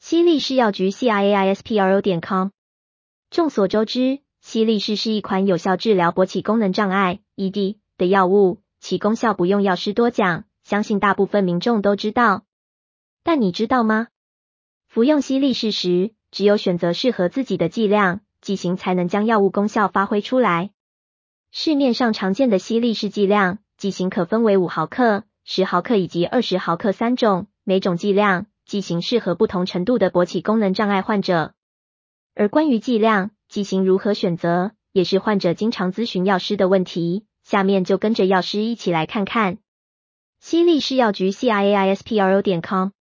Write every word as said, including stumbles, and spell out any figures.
西力士药局 C I A I S P R O 点 com。众所周知，西力士是一款有效治疗勃起功能障碍 E D 的药物，其功效不用药师多讲，相信大部分民众都知道。但你知道吗？服用西力士时，只有选择适合自己的剂量、剂型才能将药物功效发挥出来。市面上常见的西力士剂量、剂型可分为五毫克、十毫克以及二十毫克三种，每种剂量、剂型适合不同程度的勃起功能障碍患者。而关于剂量、剂型如何选择，也是患者经常咨询药师的问题。下面就跟着药师一起来看看。西力士药局 C I A I S P R O 点 com。